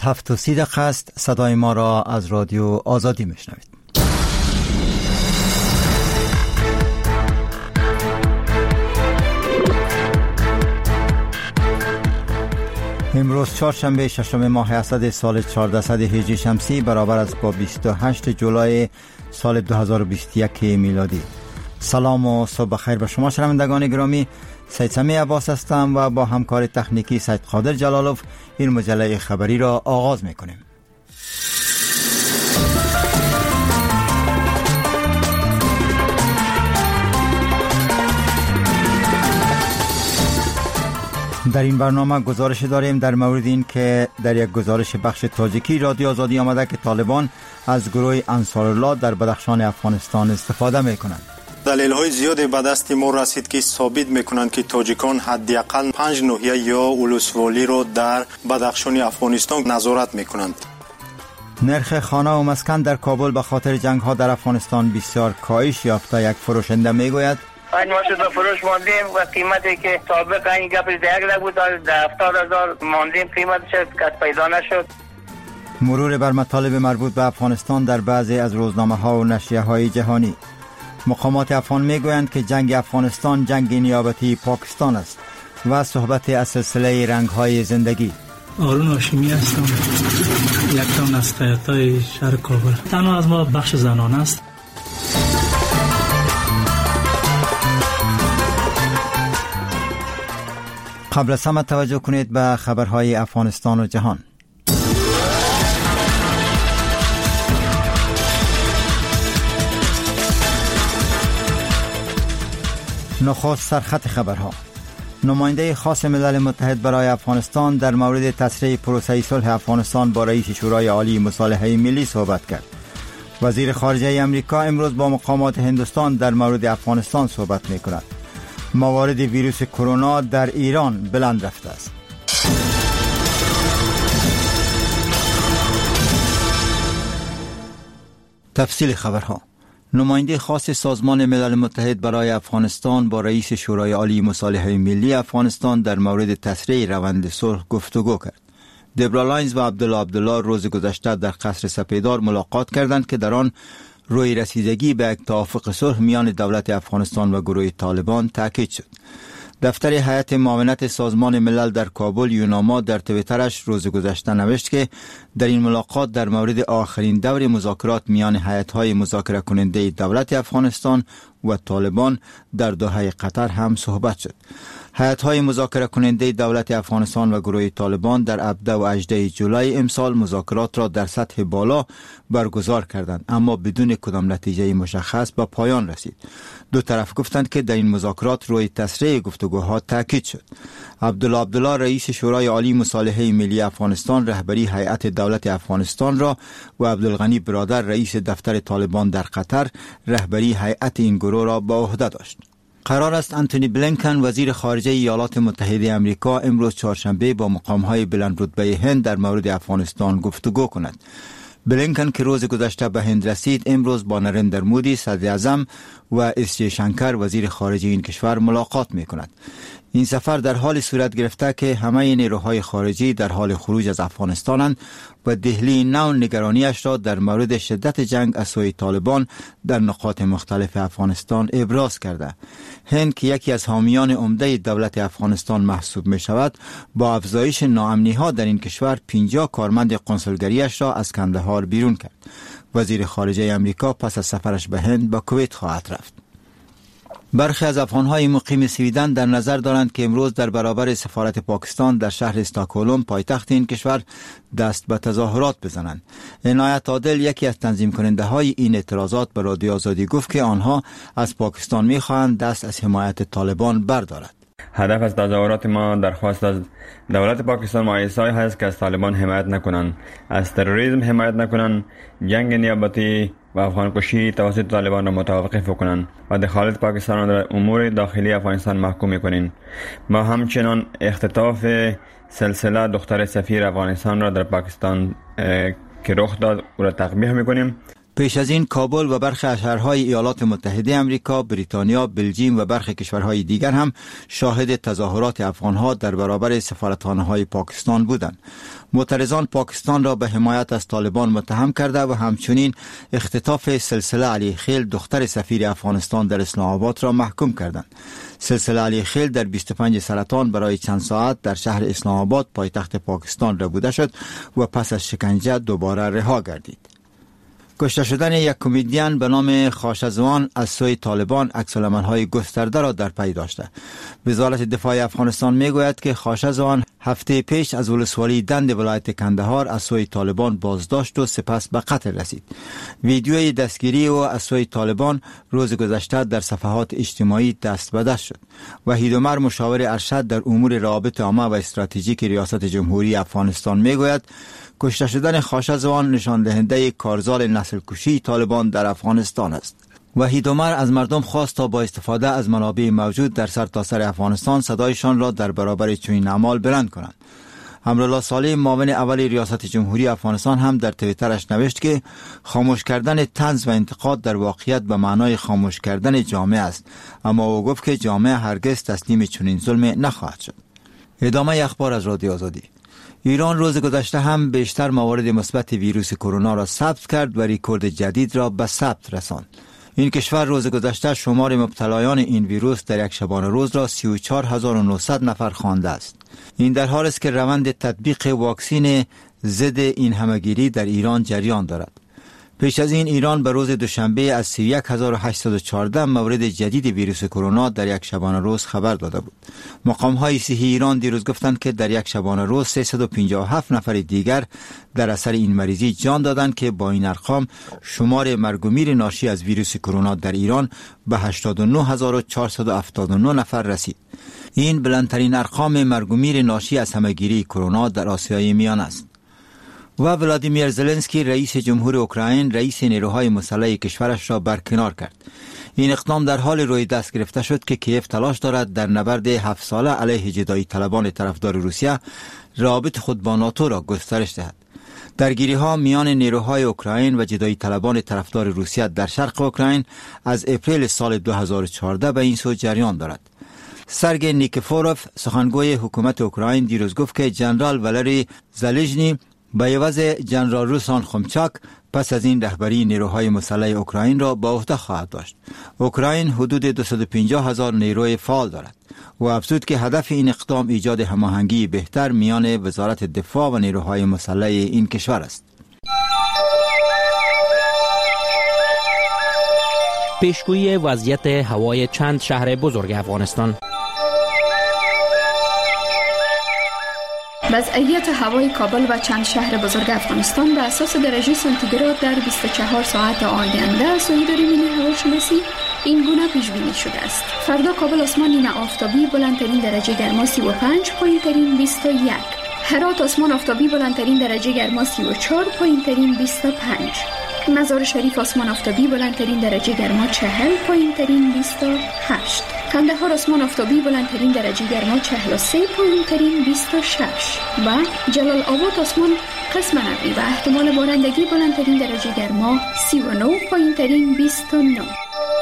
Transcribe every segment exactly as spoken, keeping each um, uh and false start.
هفت و سی دقیقه است. صدای ما را از رادیو آزادی میشنوید. امروز چهارشنبه ششم ماه اسد سال چهاردهصد هجری شمسی برابر است با بیست و هشتم جولای سال دو هزار و بیست و یک میلادی. سلام و صبح بخیر به شما شنوندگان گرامی. سید سمی عباس هستم و با همکار تکنیکی سید قادر جلالوف این مجله خبری را آغاز میکنیم. در این برنامه گزارش داریم در مورد این که در یک گزارش بخش تاجیکی رادیو آزادی آمده که طالبان از گروه انصارالله در بدخشان افغانستان استفاده میکنند. دلیل های زیادی به دست ما رسید که ثابت میکنند که تاجیکان حداقل پنج ناحیه یا ولسوالی را در بدخشان افغانستان نظارت میکنند. نرخ خانه و مسکن در کابل به خاطر جنگ ها در افغانستان بسیار کاهش یافته. یک فروشنده میگوید پنج ماه شد فروش ماندیم و قیمتی که سابق این گپی ده یک لک بود در هفتاد هزار ماندیم قیمتش کس پیدا نشد. مرور بر مطالب مربوط به افغانستان در بعضی از روزنامه ها و نشریه های جهانی. مقامات افغان میگویند که جنگ افغانستان جنگ نیابتی پاکستان است و صحبت از سلسله رنگ های زندگی. آرون هاشمی هستم، یک تام از قیادتای شهر کابل. تنها از ما بخش زنان است. قبل از همه توجه کنید به خبرهای افغانستان و جهان. نخست سرخط خبرها. نماینده خاص ملل متحد برای افغانستان در مورد تسریع پروسه صلح افغانستان با رئیس شورای عالی مصالحه ملی صحبت کرد. وزیر خارجه امریکا امروز با مقامات هندوستان در مورد افغانستان صحبت می‌کند. موارد ویروس کرونا در ایران بلند رفته است. تفصیل خبرها. نماینده خاص سازمان ملل متحد برای افغانستان با رئیس شورای عالی مصالحه ملی افغانستان در مورد تسریع روند صلح گفتگو کرد. دبرا لاینز و عبدالله عبدالله روز گذشته در قصر سپیدار ملاقات کردند که در آن روی رسیدگی به یک توافق صلح میان دولت افغانستان و گروه طالبان تاکید شد. دفتر هیئت معاونت سازمان ملل در کابل یوناما در توییترش روز گذشته نوشت که در این ملاقات در مورد آخرین دور مذاکرات میان هیئت‌های مذاکره کننده دولت افغانستان و طالبان در دوحه قطر هم صحبت شد. هیئت‌های مذاکره کننده دولت افغانستان و گروه طالبان در هفده و هجده جولای امسال مذاکرات را در سطح بالا برگزار کردند، اما بدون کدام نتیجه مشخص به پایان رسید. دو طرف گفتند که در این مذاکرات روی تسریع گفتگوها تاکید شد. عبدالله عبدالله رئیس شورای عالی مصالحه ملی افغانستان رهبری هیئت دولت افغانستان را و عبدالغنی برادر رئیس دفتر طالبان در قطر رهبری هیئت این گروه را به عهده داشت. قرار است انتونی بلینکن وزیر خارجه ایالات متحده آمریکا امروز چهارشنبه با مقام‌های بلند رتبه هند در مورد افغانستان گفتگو کند. بلینکن که روز گذشته به هند رسید امروز با نریندر مودی صدر اعظم و اس جی شنکر وزیر خارجه این کشور ملاقات می کند. این سفر در حال صورت گرفته که همه نیروهای خارجی در حال خروج از افغانستانند و دهلی نو نگرانیش را در مورد شدت جنگ از سوی طالبان در نقاط مختلف افغانستان ابراز کرده. هند که یکی از حامیان عمده دولت افغانستان محسوب می شود با افزایش ناامنی ها در این کشور پنجاه کارمند قنسولگریش را از کندهار بیرون کرد. وزیر خارجه امریکا پس از سفرش به هند به کویت خواهد رفت. برخی از افغان‌های مقیم سویدن در نظر دارند که امروز در برابر سفارت پاکستان در شهر استکهلم پایتخت این کشور دست به تظاهرات بزنند. عنایت عادل یکی از تنظیم کننده های این اعتراضات به رادیو آزادی گفت که آنها از پاکستان می‌خواهند دست از حمایت طالبان بردارد. هدف از تظاهرات ما درخواست از دولت پاکستان و ایسای هست که از طالبان حمایت نکنند، از تروریسم حمایت نکنند، جنگ نیابتی و افغان کشی توسط طالبان را متوقف کنند و دخالت پاکستان را در امور داخلی افغانستان محکوم کنند. ما همچنان اختطاف سلسله دختر سفیر افغانستان را در پاکستان که رخ داد او را تقبیح میکنیم. پیش از این کابل و برخی از شهرهای ایالات متحده آمریکا، بریتانیا، بلژیم و برخی کشورهای دیگر هم شاهد تظاهرات افغانها در برابر سفارتخانه‌های پاکستان بودند. معترضان پاکستان را به حمایت از طالبان متهم کرده و همچنین اختطاف سلسله علی خیل دختر سفیر افغانستان در اسلام آباد را محکوم کردند. سلسله علی خیل در بیست و پنج سرطان برای چند ساعت در شهر اسلام آباد پایتخت پاکستان ربوده شد و پس از شکنجه دوباره رها گردید. کشته شدن یک کمدین به نام خاشزوان از سوی طالبان عکس‌العمل‌های گسترده را در پی داشته. وزارت دفاع افغانستان میگوید که خاشزوان هفته پیش از ولسوالی دند ولایت کندهار از سوی طالبان بازداشت و سپس به قتل رسید. ویدیوی دستگیری او از سوی طالبان روز گذشته در صفحات اجتماعی دست به دست شد. وحید عمر مشاور ارشد در امور روابط عامه و استراتژیک ریاست جمهوری افغانستان میگوید کشته شدن خاشزوان نشان دهنده کارزار نسل کشی طالبان در افغانستان است. وحید عمر از مردم خواست تا با استفاده از منابع موجود در سرتاسر افغانستان صدایشان را در برابر چنین اعمال بلند کنند. امرالله صالح معاون اول ریاست جمهوری افغانستان هم در توییترش نوشت که خاموش کردن طنز و انتقاد در واقعیت به معنای خاموش کردن جامعه است، اما او گفت که جامعه هرگز تسلیم چنین ظلم نخواهد شد. ادامه اخبار از رادیو آزادی. ایران روز گذشته هم بیشتر موارد مثبت ویروس کرونا را ثبت کرد و رکورد جدید را به ثبت رساند. این کشور روز گذشته شمار مبتلایان این ویروس در یک شبانه روز را سی و چهار هزار و نهصد نفر خوانده است. این در حالی است که روند تطبیق واکسین ضد این همهگیری در ایران جریان دارد. پیش از این ایران به روز دوشنبه از سی و یک هزار و هشتصد و چهارده مورد جدید ویروس کرونا در یک شبانه روز خبر داده بود. مقام‌های صحی ایران دیروز گفتند که در یک شبانه روز سیصد و پنجاه و هفت نفر دیگر در اثر این مریضی جان دادند که با این ارقام شمار مرگ و میر ناشی از ویروس کرونا در ایران به هشتاد و نه هزار و چهارصد و هفتاد و نه نفر رسید. این بلندترین ارقام مرگ و میر ناشی از همهگیری کرونا در آسیای میانه است. و ولادیمیر زلنسکی رئیس جمهور اوکراین رئیس نیروهای مسلح کشورش را برکنار کرد. این اقدام در حال روی دست گرفته شد که کیف تلاش دارد در نبرد هفت ساله علیه جدایی طلبان طرفدار روسیه رابط خود با ناتو را گسترش دهد. درگیری ها میان نیروهای اوکراین و جدایی طلبان طرفدار روسیه در شرق اوکراین از اپریل سال دو هزار و چهارده به این سو جریان دارد. سرگئی نیکفوروف سخنگوی حکومت اوکراین دیروز گفت که جنرال والری زالژنی به عوض جنرال روسان خمچاک پس از این رهبری نیروهای مسلح اوکراین را به عهده خواهد داشت. اوکراین حدود دویست و پنجاه هزار نیروی فعال دارد و افزود که هدف این اقدام ایجاد هماهنگی بهتر میان وزارت دفاع و نیروهای مسلح این کشور است. پیشگویی وضعیت هوای چند شهر بزرگ افغانستان. وضعیت هوای کابل و چند شهر بزرگ افغانستان به اساس درجه سانتیگراد در بیست و چهار ساعت آینده از اداره ملی هواشناسی این گونه پیش بینی شده است. فردا کابل آسمان نیمه آفتابی بلندترین درجه گرما سی و پنج، پایینترین بیست و یک. هرات آسمان آفتابی بلندترین درجه گرما سی و چهار، پایینترین بیست و پنج. مزار شریف آسمان آفتابی بلندترین درجه گرما چهل، پایینترین بیست و هشت. قندهار آسمان آفتابی بلندترین درجه گرما چهل و سه، پایینترین بیست و شش. و جلال آباد آسمان قسم ابری و احتمال بارندگی بلندترین درجه گرما سی و نه، پایینترین بیست و نه.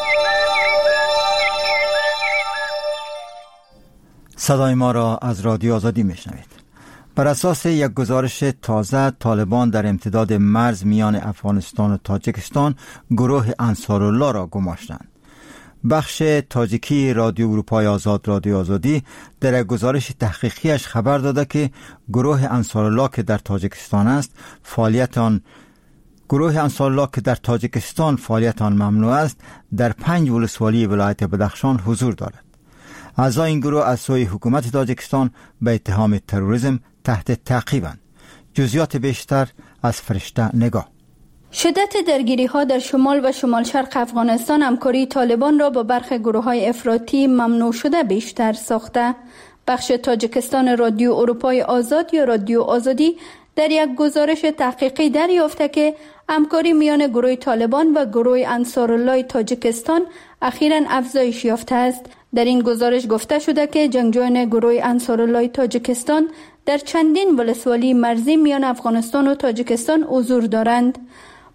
صدای ما را از رادیو آزادی میشنوید. بر اساس یک گزارش تازه، طالبان در امتداد مرز میان افغانستان و تاجیکستان گروه انصارالله را گماشتند. بخش تاجیکی رادیو اروپای آزاد رادیو آزادی در گزارش تحقیقیش خبر داده که گروه انصارالله که در تاجیکستان است فعالیت آن گروه انصارالله که در تاجیکستان فعالیت آن ممنوع است در پنج ولسوالی ولایت بدخشان حضور دارد. اعضای این گروه از سوی حکومت تاجیکستان به اتهام تروریسم تحت تعقیبند. جزئیات بیشتر از فرشته نگاه. شدت درگیری ها در شمال و شمال شرق افغانستان همکاری طالبان را با برخی گروه های افراطی ممنوع شده بیشتر ساخته. بخش تاجیکستان رادیو اروپای آزاد یا رادیو آزادی در یک گزارش تحقیقی دریافته که همکاری میان گروه طالبان و گروه انصارالله تاجیکستان اخیراً افزایش یافته است. در این گزارش گفته شده که جنگجویان گروه انصارالله تاجیکستان در چندین ولسوالی مرزی میان افغانستان و تاجیکستان حضور دارند.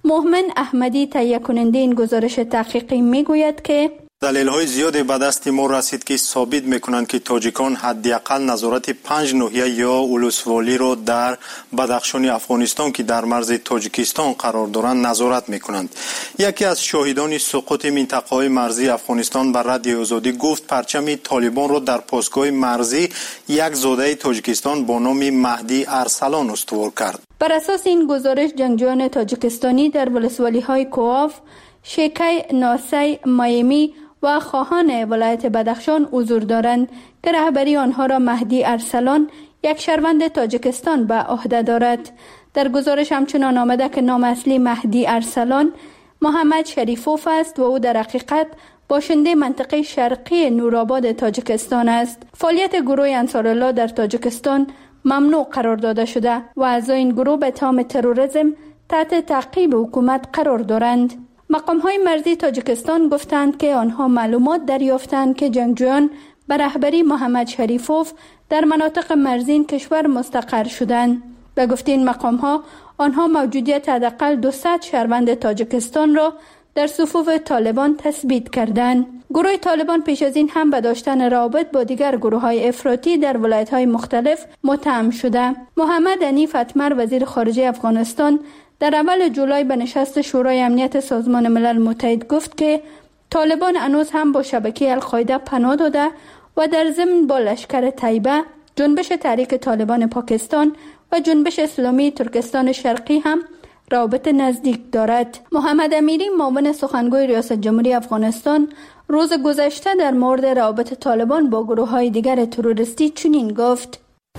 مؤمن احمدی تهیه کننده این گزارش تحقیقی میگوید که دلیل‌های زیادی به دست ما رسید که ثابت می‌کنند که تاجیکان حداقل نظارت پنج ناحیه یا ولسوالی را در بدخشان افغانستان که در مرز تاجیکستان قرار دارند نظارت می‌کنند. یکی از شاهدان سقوط منطقه‌های مرزی افغانستان بر رادیو آزادی گفت پرچم طالبان را در پاسگاه مرزی یک زاده تاجیکستان با نام مهدی ارسلان استوار کرد. بر اساس این گزارش جنگجویان تاجیکستانی در ولسوالی‌های کوآف، شیکی، ناسی، مایمی و خواهان ولایت بدخشان حضور دارند که رهبری آنها را مهدی ارسلان، یک شهروند تاجیکستان، به عهده دارد. در گزارش همچنان آمده که نام اصلی مهدی ارسلان محمد شریفوف است و او در حقیقت باشنده منطقه شرقی نورآباد تاجیکستان است. فعالیت گروه انصارالله در تاجیکستان ممنوع قرار داده شده و اعضای این گروه به اتهام تروریسم تحت تعقیب حکومت قرار دارند. مقام‌های مرزی تاجیکستان گفتند که آنها معلومات دریافتند که جنگجویان به رهبری محمد شریفوف در مناطق مرزی این کشور مستقر شدند. به گفته این مقام‌ها، آنها موجودیت حداقل دویست شهروند تاجیکستان را در صفوف طالبان تثبیت کردند. گروه طالبان پیش از این هم به داشتن روابط با دیگر گروه‌های افراطی در ولایت‌های مختلف متهم شده. محمد حنیف اتمر وزیر خارجه افغانستان در اول جولای به نشست شورای امنیت سازمان ملل متحد گفت که طالبان هنوز هم با شبکه القاعده پناه داده و در ضمن با لشکر طیبه، جنبش تحریک طالبان پاکستان و جنبش اسلامی ترکستان شرقی هم روابط نزدیک دارد. محمد امیری معاون سخنگوی ریاست جمهوری افغانستان روز گذشته در مورد روابط طالبان با گروه‌های دیگر تروریستی چنین گفت: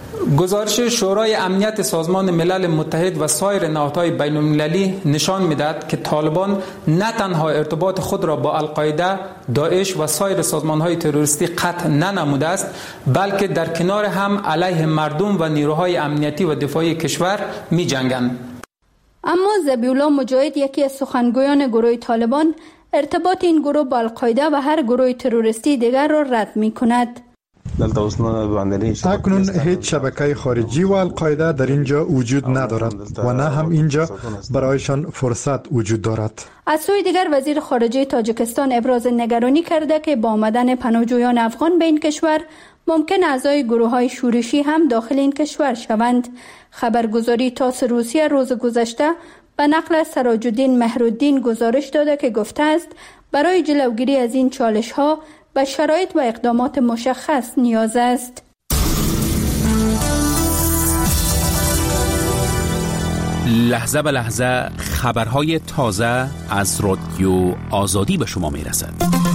گزارش شورای امنیت سازمان ملل متحد و سایر نهادهای بین‌المللی نشان می‌دهد که طالبان نه تنها ارتباط خود را با القاعده، داعش و سایر سازمان‌های تروریستی قطع ننموده است، بلکه در کنار هم علیه مردم و نیروهای امنیتی و دفاعی کشور می‌جنگند. اما ذبیح‌الله مجاهد، یکی از سخنگویان گروه طالبان، ارتباط این گروه با القاعده و هر گروه تروریستی دیگر را رد می‌کند. اکنون هیچ شبکه خارجی و القاعده در اینجا وجود ندارد و نه هم اینجا برایشان فرصت وجود دارد. از سوی دیگر وزیر خارجه تاجیکستان ابراز نگرانی کرده که با آمدن پناهجویان افغان به این کشور ممکن اعضای گروه‌های شورشی هم داخل این کشور شوند. خبرگزاری تاس روسیه روز گذشته به نقل از سراج الدین مهرالدین گزارش داده که گفته است برای جلوگیری از این چالش‌ها و شرایط و اقدامات مشخص نیاز است. لحظه به لحظه خبرهای تازه از رادیو آزادی به شما میرسد.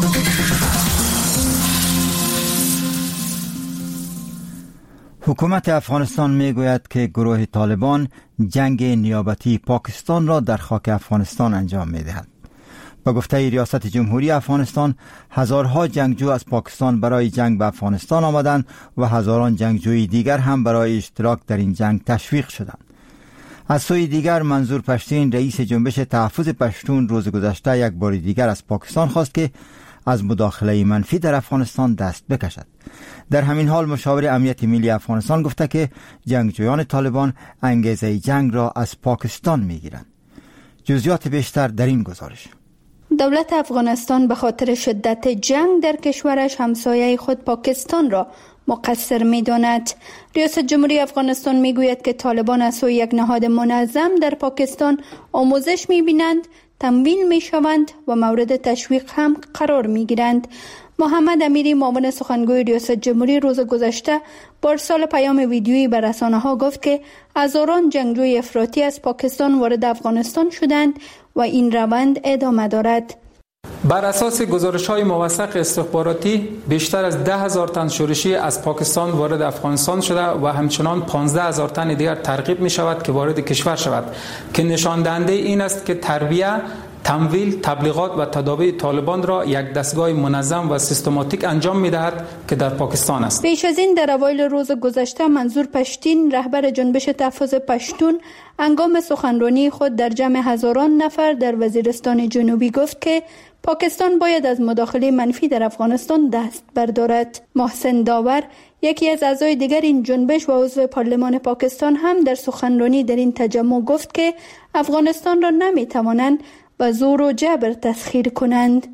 حکومت افغانستان میگوید که گروه طالبان جنگ نیابتی پاکستان را در خاک افغانستان انجام میدهد. با گفته ریاست جمهوری افغانستان، هزارها جنگجو از پاکستان برای جنگ به افغانستان آمدند و هزاران جنگجوی دیگر هم برای اشتراک در این جنگ تشویق شدند. از سوی دیگر منظور پشتین، رئیس جنبش تحفظ پشتون، روز گذشته یک بار دیگر از پاکستان خواست که از مداخله منفی در افغانستان دست بکشد. در همین حال مشاور امنیت ملی افغانستان گفته که جنگجویان طالبان انگیزه جنگ را از پاکستان میگیرند. جزئیات بیشتر در این گزارش. دولت افغانستان به خاطر شدت جنگ در کشورش همسایه خود پاکستان را مقصر می داند. ریاست جمهوری افغانستان می گوید که طالبان از سوی یک نهاد منظم در پاکستان آموزش می بینند، تمویل می شوند و مورد تشویق هم قرار می گیرند. محمد امیری معاون سخنگوی ریاست جمهوری روز گذشته با ارسال پیام ویدیویی به رسانه ها گفت که هزاران جنگجوی افراطی از پاکستان وارد افغانستان شدند و این روند ادامه دارد. بر اساس گزارش‌های موثق استخباراتی، بیشتر از ده هزار تن شورشی از پاکستان وارد افغانستان شده و همچنان پانزده هزار تن دیگر ترغیب می شود که وارد کشور شود، که نشان دهنده این است که تربیه، تمویل، تبلیغات و تداوی طالبان را یک دستگاه منظم و سیستماتیک انجام می‌دهد که در پاکستان است. پیش از این در اوایل روز گذشته منظور پشتین، رهبر جنبش تحفظ پشتون، هنگام سخنرانی خود در جمع هزاران نفر در وزیرستان جنوبی گفت که پاکستان باید از مداخله منفی در افغانستان دست بردارد. محسن داور، یکی از اعضای دیگر این جنبش و عضو پارلمان پاکستان، هم در سخنرانی در این تجمع گفت که افغانستان را نمی‌توانند و زور و جبر تسخیر کنند.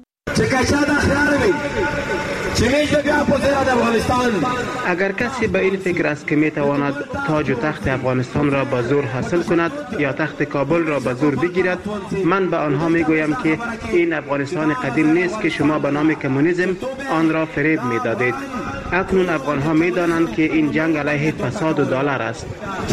اگر کسی به این فکر است که میتواند تاج و تخت افغانستان را به زور حاصل کند یا تخت کابل را به زور بگیرد، من به آنها میگویم که این افغانستان قدیم نیست که شما به نام کمونیسم آن را فریب میدادید. اکنون افغانها میدانند که این جنگ علیه فساد و دلار است.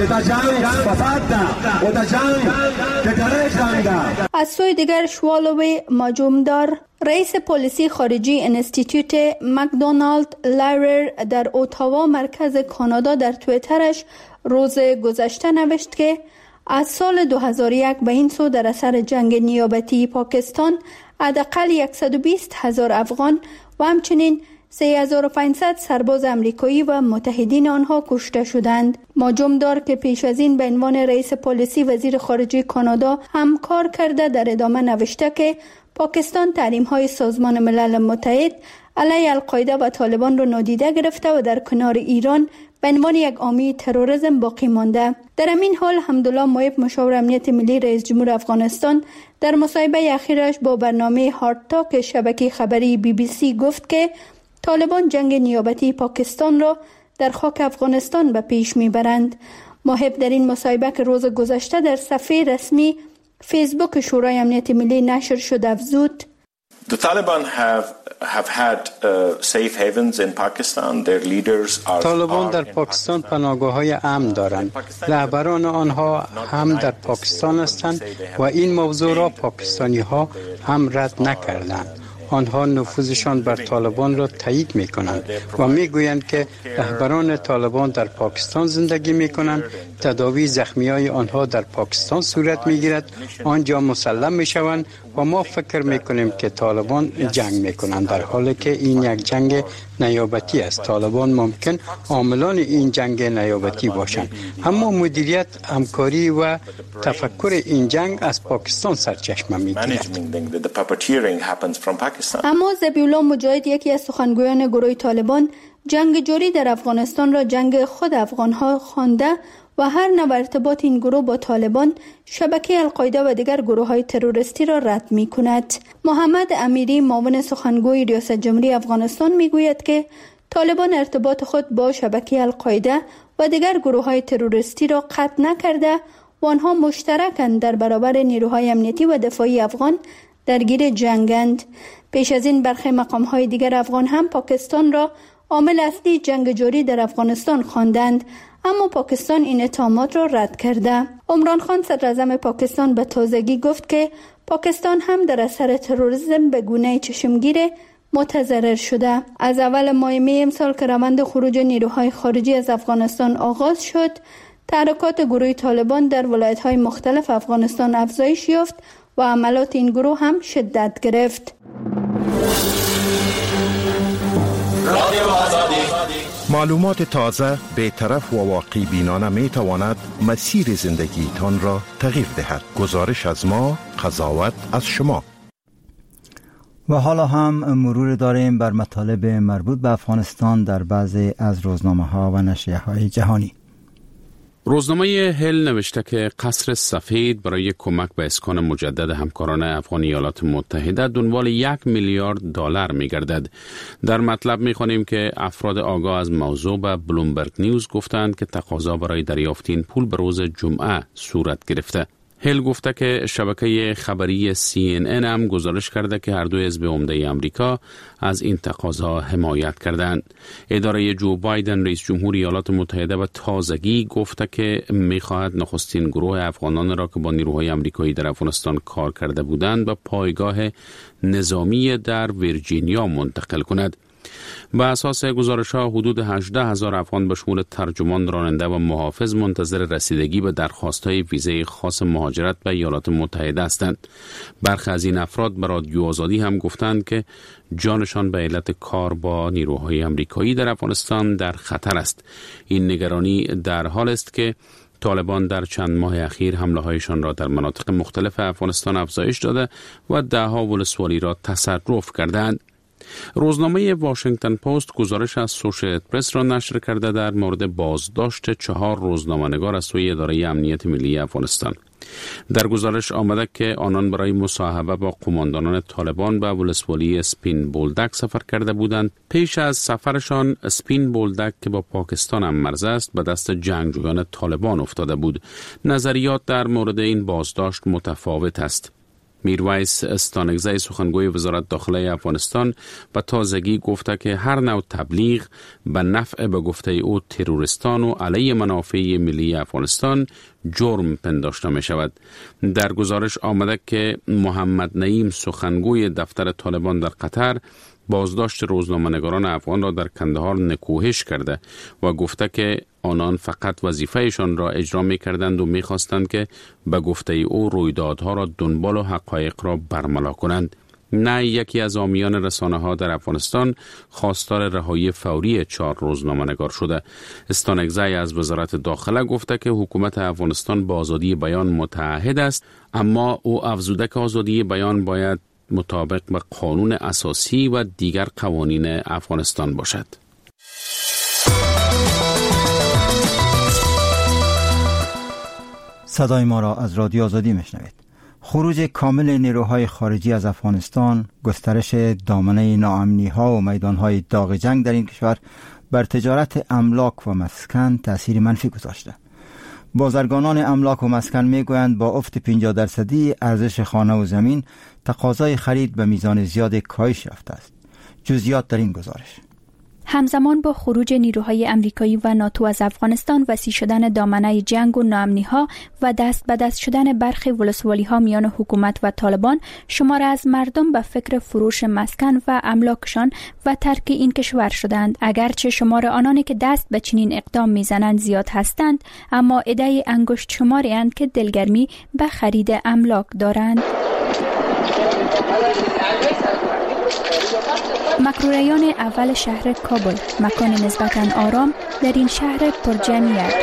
از سوی دیگر شوالوی ماجومدار، رئیس پلیسی خارجی انستیتوت مکدونالد لایرر در اوتاوا مرکز کانادا در توییترش روز گذشته نوشت که از سال دو هزار و یک به این سو در اثر جنگ نیابتی پاکستان حداقل صد و بیست هزار افغان و همچنین سه هزار و پانصد سرباز امریکایی و متحدین آنها کشته شدند. ماجومدار که پیش از این به عنوان رئیس پلیسی وزیر خارجه کانادا هم کار کرده، در ادامه نوشته که پاکستان تحریم‌های سازمان ملل متحد علیه القاعده و طالبان را نادیده گرفته و در کنار ایران به عنوان یک عامل تروریسم باقی مانده. در همین حال حمدالله محب، مشاور امنیت ملی رئیس جمهور افغانستان، در مصاحبه اخیرش با برنامه هارد تاک شبکه خبری بی بی سی گفت که طالبان جنگ نیابتی پاکستان را در خاک افغانستان به پیش میبرند. محب در این مصاحبه که روز گذشته در صفحه رسمی فیسبوک شورای امنیت ملی نشر شد افزود: The Taliban have have had uh, safe havens in Pakistan. Their leaders are طالبان در پاکستان پناهگاه‌های امن دارند. رهبران آنها هم در پاکستان هستند و این موضوع را پاکستانی‌ها هم رد نکردند. آنها نفوذشان بر طالبان را تایید می کنند و می گویند که رهبران طالبان در پاکستان زندگی می کنند. تداوی زخمی های آنها در پاکستان صورت می گیرد، آنجا مسلم می شوند و ما فکر می کنیم که طالبان جنگ می کنند، در حالی که این یک جنگ نیابتی است. طالبان ممکن عاملان این جنگ نیابتی باشند، اما مدیریت، همکاری و تفکر این جنگ از پاکستان سرچشمه می گیرد. اما ذبیح‌الله مجاهد، یکی از سخنگویان گروه طالبان، جنگ جاری در افغانستان را جنگ خود افغانها خوانده و هر نوع ارتباط این گروه با طالبان، شبکه القاعده و دیگر گروه‌های تروریستی را رد می‌کند. محمد امیری، معاون سخنگوی ریاست جمهوری افغانستان، می‌گوید که طالبان ارتباط خود با شبکه القاعده و دیگر گروه‌های تروریستی را قطع نکرده و آنها مشترکاً در برابر نیروهای امنیتی و دفاعی افغان درگیر جنگند. پیش از این برخی مقام‌های دیگر افغان هم پاکستان را عامل اصلی جنگ جاری در افغانستان خواندند، اما پاکستان این اتهامات را رد کرده. عمران خان، صدر اعظم پاکستان، به تازگی گفت که پاکستان هم در اثر تروریسم به گونه چشمگیر متضرر شده. از اول ماه می امسال که روند خروج نیروهای خارجی از افغانستان آغاز شد، تحرکات گروه طالبان در ولایت‌های مختلف افغانستان افزایش یافت و عملات این گروه هم شدت گرفت. معلومات تازه، بی‌طرف و واقعی بینانه می تواند مسیر زندگی تان را تغییر دهد. گزارش از ما، قضاوت از شما. و حالا هم مرور داریم بر مطالب مربوط به افغانستان در بعضی از روزنامه ها و نشریه های جهانی. روزنامه هل نوشته که قصر سفید برای کمک به اسکان مجدد همکاران افغان ایالات متحده دنبال یک میلیارد دلار می‌گردد. در مطلب می‌خوانیم که افراد آگاه از موضوع به بلومبرگ نیوز گفتند که تقاضا برای دریافت این پول به روز جمعه صورت گرفته. هل گفته که شبکه خبری سی ان ان هم گزارش کرده که هر دو حزب عمده امریکا از این تقاضا حمایت کردند. اداره جو بایدن، رئیس جمهور ایالات متحده، به تازگی گفته که می‌خواهد نخستین گروه افغانان را که با نیروهای امریکایی در افغانستان کار کرده بودند به پایگاه نظامی در ویرجینیا منتقل کند. به اساس گزارش‌ها حدود هجده هزار افغان به شمول ترجمان، راننده و محافظ منتظر رسیدگی به درخواست‌های ویزای خاص مهاجرت به ایالات متحده هستند. برخی از این افراد به رادیو آزادی هم گفتند که جانشان به علت کار با نیروهای آمریکایی در افغانستان در خطر است. این نگرانی در حال است که طالبان در چند ماه اخیر حمله‌هایشان را در مناطق مختلف افغانستان افزایش داده و ده‌ها ولسوالی را تصرف کردند. روزنامه واشنگتن پست گزارش از سوشیتد پرس را نشر کرده در مورد بازداشت چهار روزنامه‌نگار از سوی اداره امنیت ملی افغانستان. در گزارش آمده که آنان برای مصاحبه با قماندانان طالبان به ولسوالی اسپین بولدک سفر کرده بودند. پیش از سفرشان اسپین بولدک که با پاکستان هم مرز است به دست جنگجویان طالبان افتاده بود. نظریات در مورد این بازداشت متفاوت است. میرویس استانکزی سخنگوی وزارت داخله افغانستان به تازگی گفته که هر نوع تبلیغ به نفع به گفته او تروریستان و علیه منافع ملی افغانستان جرم پنداشته می شود. در گزارش آمده که محمد نعیم سخنگوی دفتر طالبان در قطر بازداشت روزنامه‌نگاران افغان را در کندهار نکوهش کرده و گفته که آنان فقط وظیفه‌شان را اجرا می‌کردند و می‌خواستند که به گفته او رویدادها را دنبال و حقایق را برملا کنند. نه یکی از حامیان رسانه‌ها در افغانستان خواستار رهایی فوری چهار روزنامه‌نگار شده. استانکزی از وزارت داخله گفته که حکومت افغانستان با آزادی بیان متعهد است، اما او افزوده که آزادی بیان باید مطابق به قانون اساسی و دیگر قوانین افغانستان باشد. صدای ما را از رادیو آزادی میشنوید. خروج کامل نیروهای خارجی از افغانستان، گسترش دامنه ناامنی‌ها و میدان‌های داغ جنگ در این کشور بر تجارت املاک و مسکن تأثیر منفی گذاشته. بازرگانان املاک و مسکن میگویند با افت پنجاه درصدی ارزش خانه و زمین تقاضای خرید به میزان زیاد کاهش یافته است. جزئیات در این گزارش. همزمان با خروج نیروهای امریکایی و ناتو از افغانستان، وسیع شدن دامنه جنگ و ناامنی‌ها و دست به دست شدن برخی ولسوالی‌ها میان حکومت و طالبان، شمار از مردم به فکر فروش مسکن و املاکشان و ترک این کشور شدند. اگرچه شمار آنانی که دست به چنین اقدام میزنند زیاد هستند، اما عده انگشت شماری اند که دلگرمی به خرید املاک دارند. مکروریان اول شهر کابل، مکان نسبتاً آرام در این شهر پرجمعیت.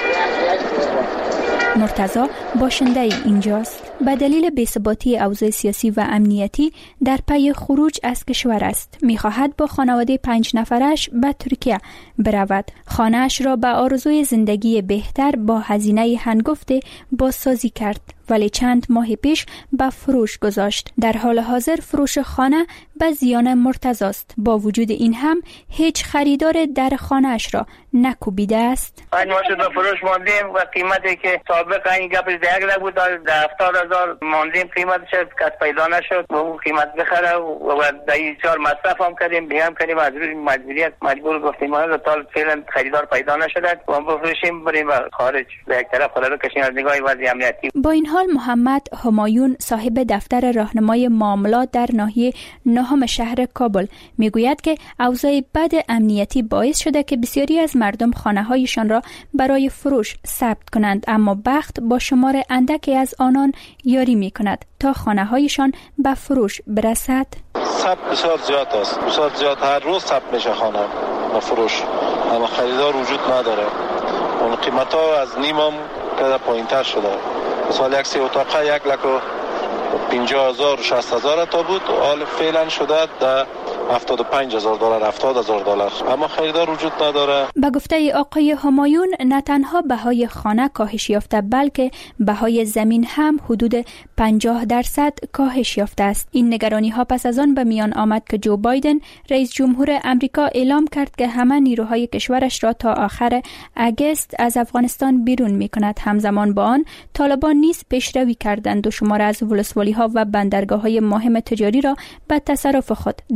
مرتضی باشنده اینجاست. به دلیل بی‌ثباتی اوضاع سیاسی و امنیتی در پی خروج از کشور است. می‌خواهد با خانواده پنج نفرش به ترکیه برود. خانه‌اش را به آرزوی زندگی بهتر با هزینه هنگفت بازسازی کرد، ولی چند ماه پیش به فروش گذاشت. در حال حاضر فروش خانه به زیان مرتضی است. با وجود این هم هیچ خریدار در خانه‌اش را نکوبیده است. ما شد به فروش ماندیم و قیمتی که سابق این گپش دیگه بود در هفتاد هزار ماندیم قیمتش کس پیدا نشد و اون قیمت بخره و در این چهار مصرف هم کردیم دیگه هم کردیم از روی مجبوریت مجبور گفتیم ما تا فعلا خریدار پیدا نشد و بفروشیم بریم خارج به یک طرف خود رو کشیم از نگاه وضع امنیتی. با این حال محمد همایون صاحب دفتر راهنمای معاملات در ناحیه نهم شهر کابل میگوید که اوضاع بد امنیتی باعث شده که بسیاری از مردم خانه‌هایشان را برای فروش ثبت کنند، اما بخت با شمار اندکی از آنان یاری می‌کند تا خانه‌هایشان به فروش برسد. ثبت بسیار زیاد است، بسیار زیاد، هر روز ثبت میشه خانه به فروش، اما خریدار وجود نداره. اون قیمت‌ها از نیمم کده پایین‌تر شده. مثلا یک سی اتاقه یک لک و پنجاه هزار و شصت هزار تا بود، حال فعلا شده در هفتاد و پنج هزار دلار، هفتاد هزار دلار، اما خریدار وجود نداره. به گفته آقای همایون، نه تنها بهای خانه کاهش یافته بلکه بهای زمین هم حدود پنجاه درصد کاهش یافته است. این نگرانی ها پس از آن به میان آمد که جو بایدن رئیس جمهور امریکا اعلام کرد که همه نیروهای کشورش را تا آخر اگست از افغانستان بیرون می کند. همزمان با آن طالبان نیز پیشروی کردند و شمار از ولسوالی ها و بندرگاه های مهم تجاری را به تصرف خود درآوردند.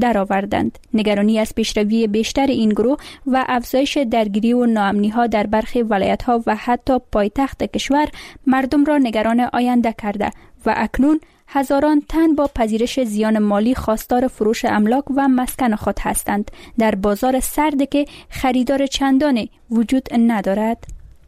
کردند. نگرانی از پیشروی بیشتر این گروه و افزایش درگیری و ناامنی ها در برخی ولایت ها و حتی پایتخت کشور مردم را نگران آینده کرده و اکنون هزاران تن با پذیرش زیان مالی خواستار فروش املاک و مسکن خود هستند در بازار سرد که خریدار چندانی وجود ندارد.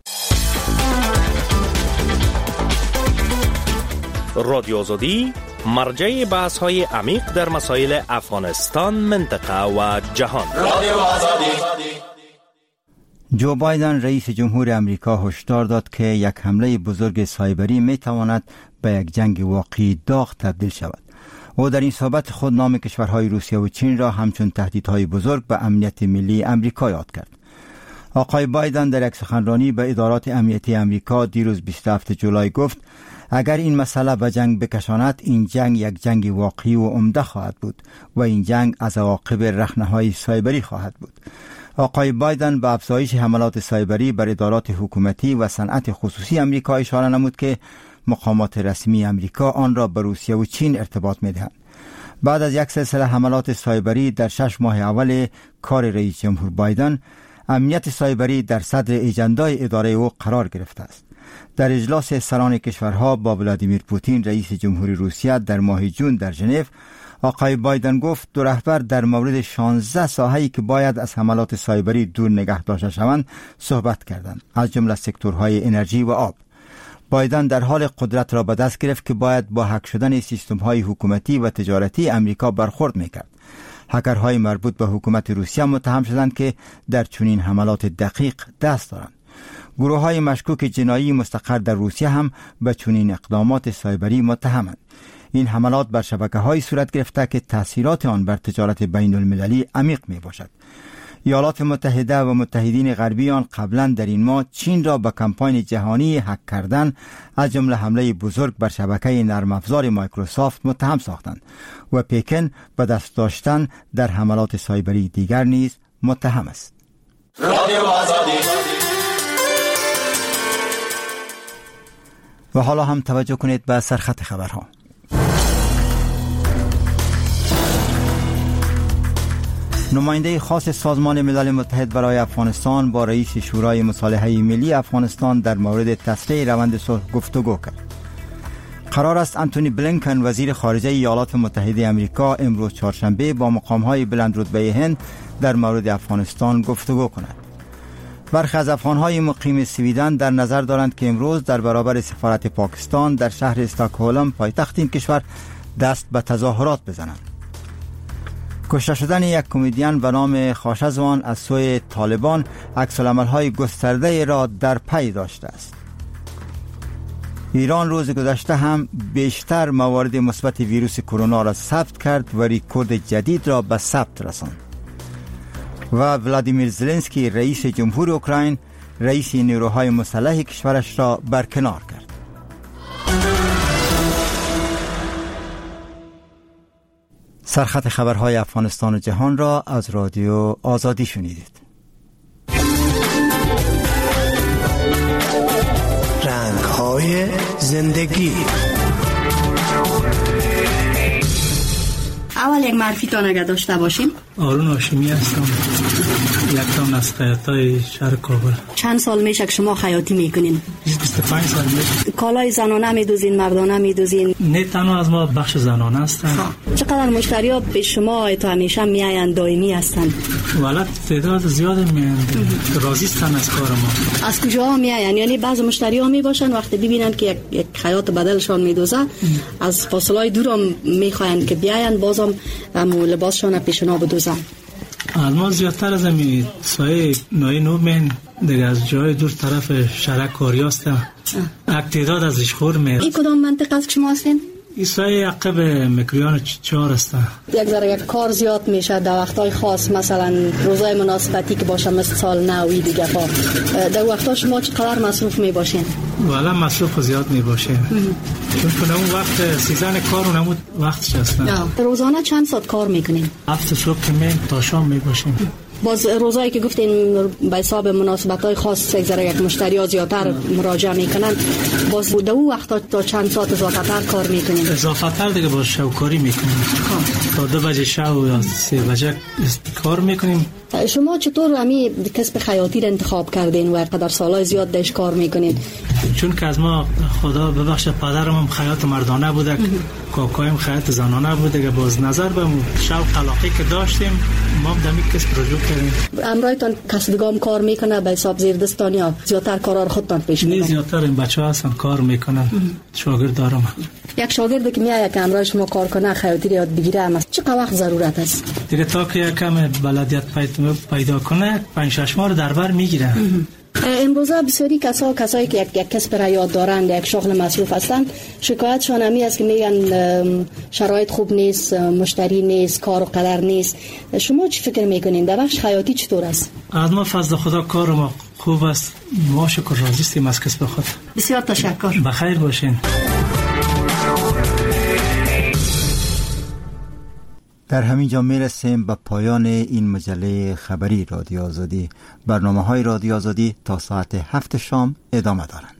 رادیو آزادی مرجع بحث های عمیق در مسائل افغانستان، منطقه و جهان. رادیو آزادی. جو بایدن رئیس جمهور امریکا هشدار داد که یک حمله بزرگ سایبری می تواند به یک جنگ واقعی داغ تبدیل شود. او در این صحبت خود نام کشورهای روسیه و چین را همچون تهدیدهای بزرگ به امنیت ملی امریکا یاد کرد. آقای بایدن در یک سخنرانی به ادارات امنیتی امریکا دیروز بیست و هفتم جولای گفت اگر این مسئله به جنگ بکشاند، این جنگ یک جنگ واقعی و عمده خواهد بود و این جنگ از عواقب رخنه‌های سایبری خواهد بود. آقای بایدن به افزایش حملات سایبری بر ادارات حکومتی و صنعت خصوصی امریکا اشاره نمود که مقامات رسمی امریکا آن را به روسیه و چین ارتباط می‌دهند. بعد از یک سلسله حملات سایبری در شش ماه اول کار رئیس جمهور بایدن، امنیت سایبری در صدر اجندای اداره او قرار گرفته است. در اجلاس سران کشورها با ولادیمیر پوتین رئیس جمهوری روسیه در ماه جون در ژنو، آقای بایدن گفت دو رهبر در مورد شانزده ساحه‌ای که باید از حملات سایبری دور نگه داشته شوند صحبت کردند، از جمله سکتورهای انرژی و آب. بایدن در حال قدرت را به دست گرفت که باید با هک شدن سیستم‌های حکومتی و تجارتی امریکا برخورد می‌کرد. هکرهای مربوط به حکومت روسیه متهم شدند که در چنین حملات دقیق دست دارند. گروه‌های مشکوک جنایی مستقر در روسیه هم به چنین اقدامات سایبری متهمند. این حملات بر شبکه‌های صورت گرفته که تأثیرات آن بر تجارت بین المللی عمیق می باشد. ایالات متحده و متحدین غربی آن قبلا در این ماه چین را به کمپاین جهانی هک کردن از جمله حمله بزرگ بر شبکه نرم افزار مایکروسافت متهم ساختند و پکن به دست داشتن در حملات سایبری دیگر نیز متهم است. رادیو آزادی. و حالا هم توجه کنید به سرخط خبرها. نماینده خاص سازمان ملل متحد برای افغانستان با رئیس شورای مصالحه ملی افغانستان در مورد تسریع روند صلح گفتگو کرد. قرار است انتونی بلینکن وزیر خارجه ایالات متحده آمریکا امروز چهارشنبه با مقام‌های بلند رتبه هند در مورد افغانستان گفتگو کند. برخی از افغان‌های مقیم سویدن در نظر دارند که امروز در برابر سفارت پاکستان در شهر استکهلم پایتخت این کشور دست به تظاهرات بزنند. کشته شدن یک کمدین به نام خاشزوان از سوی طالبان عکس‌العمل‌های گسترده را در پی داشته است. ایران روز گذشته هم بیشتر موارد مثبت ویروس کرونا را ثبت کرد و رکورد جدید را به ثبت رساند. و ولادیمیر زلنسکی رئیس جمهور اوکراین رئیس نیروهای مسلح کشورش را برکنار کرد. سرخط خبرهای افغانستان و جهان را از رادیو آزادی شنیدید. رنگ‌های زندگی. اول یک معرفی تا نگه داشته باشیم. آرون هاشمی هستم، یکم از خیاطای شهر کابل. چند سال میشه که شما خیاطی میکنین؟ بیست و پنج سال میشه. کالای زنانه میدوزین، مردانه میدوزین؟ نه تنها از ما بخش زنانه هستن. چقدر مشتری ها به شما تو همیشه میاین دائمی هستن؟ ولات تعداد زیاد میاین، راضی هستن از کار ما. از کجا میاین؟ یعنی بعضی مشتری ها میباشن وقتی ببینن که یک, یک خیاط بدلشان میدوزه از فاصله دور هم میخواین که بیاین بازم هم لباسشان پیشنا بدوزن. از ما زیادتر از همی سایه نوی نو من دیگه از جای دور طرف شهر کاری هسته اک تعداد از اشخور میره. این کدام منطقه از که شما هستین؟ این سایه عقب مکریان چهار هسته. یک ذره یک کار زیاد میشه در وقتهای خاص، مثلا روزای مناسبتی که باشه مثل سال نوی دیگه پا در وقتا شما چقدر مصروف میباشین؟ والا مصروف زیاد میباشه چون کنه اون وقت سیزن کار و نمود وقتش هستن. روزانه چند ساعت کار میکنین؟ هفت صبح که می تا شام میباشیم. باز روزایی که گفتین به حساب مناسبت‌های خاص یک یک مشتری زیادتر مراجعه میکنن، باز بوده او وقت تا چند ساعت اضافتر کار میکنین؟ اضافتر دیگه باز شوکاری میکنیم تا دو بجه شو یا سه بجه کار میکنیم. شما چطور همی کسب خیاطی را انتخاب کردین و قدر سالای زیاد دش کار میکنین؟ چون که از ما خدا ببخشه پدرم هم خیاط مردانه بوده، کاکایم خیاط زنانه بوده که باز نظر به شوق علاقه که داشتیم ما دمی کسب رجوع کردیم. امرایتان کسبگام کار میکنه به حساب زیر دستان یا زیادتر کارا رو خودتان پیش میبرین؟ نه زیادتر این بچه‌ها هستن کار میکنن. شاگرد دارم. یک شاگردی که میاد که امرای شما کار کنه خیاطی یاد بگیره اما چقدر وقت ضرورت است؟ دیگه تا که یکم بلدیت پیدا کنه پنج شش ماه در بر میگیره. امروزه بسیاری کسا کسایی که یک, یک کسب را یاد دارند، یک شغل مصروف هستند، شکایتشان همی است که میگن شرایط خوب نیست، مشتری نیست، کار و قدر نیست. شما چی فکر میکنین در بخش خیاطی چطور است؟ از ما فضل خدا کار ما خوب است، ما شکر راضی هستیم از کسب خود. بسیار تشکر. بخیر باشین. در همین جا میرسیم به پایان این مجله خبری رادیو آزادی. برنامه های رادیو آزادی تا ساعت هفت شام ادامه دارند.